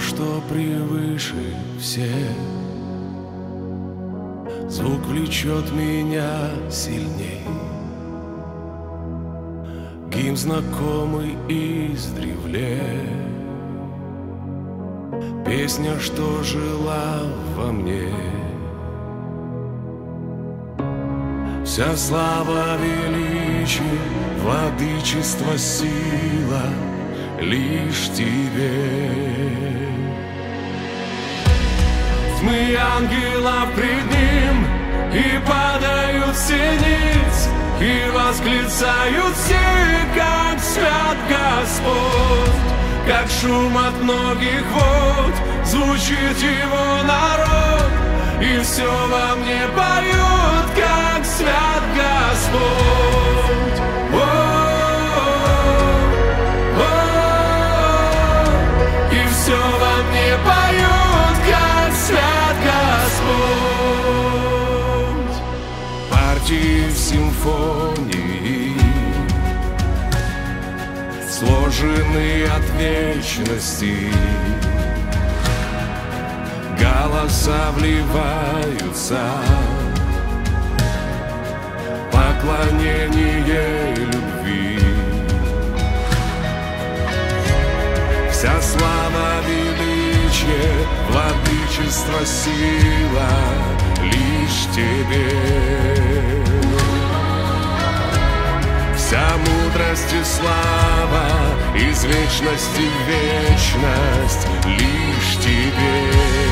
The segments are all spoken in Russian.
что превыше всех. Звук влечет меня сильней, гимн знакомый издревле, песня, что жила во мне. Вся слава, величие, владычество, сила лишь тебе. Тьмы ангелов пред ним и падают все ниц, и восклицают все, как свят Господь. Как шум от многих вод звучит его народ, и все во мне поет, как свят Господь. И все во мне поет, как свят Господь. Партии в симфонии сложены от вечности, голоса вливаются, поклонение любви. Вся слава, величие, владычество, сила лишь тебе. Вся мудрость и слава из вечности в вечность лишь тебе.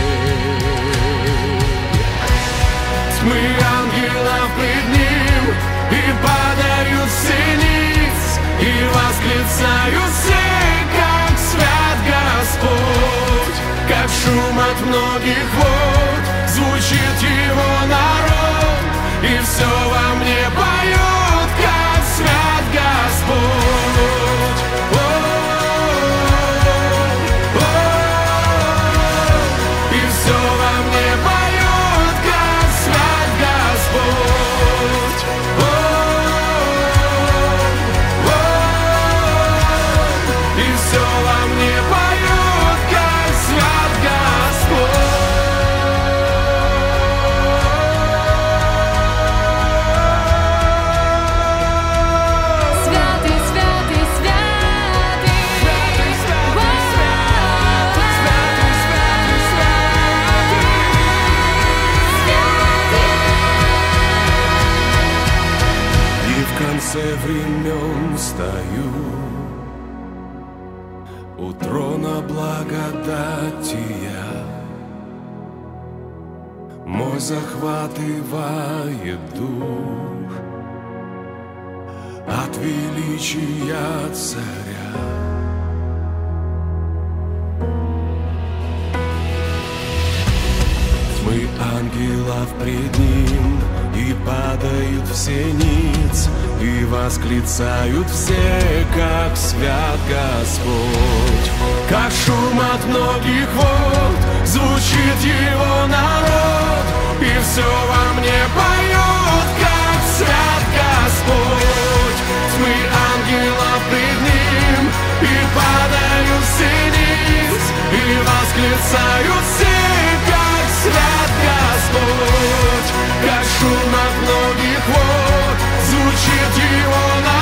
Тьмы ангелов пред ним и падают все ниц, и восклицают все, как свят Господь. Как шум от многих вод звучит его народ, и все во мне поет, как свят Господь. И все во мне поет, как свят Господь. И все во мне поет, как свят Господь. В конце времен стою у трона благодатия. Мой захватывает дух от величия царя. Тьмы ангелов пред ним и падают все ниц, и восклицают все, как свят Господь. Как шум от многих вод звучит его народ, и все во мне поет, как свят Господь. Тьмы ангелов пред ним и падают все ниц, и восклицают все, как свят Господь. Как шум от многих вод звучит его народ,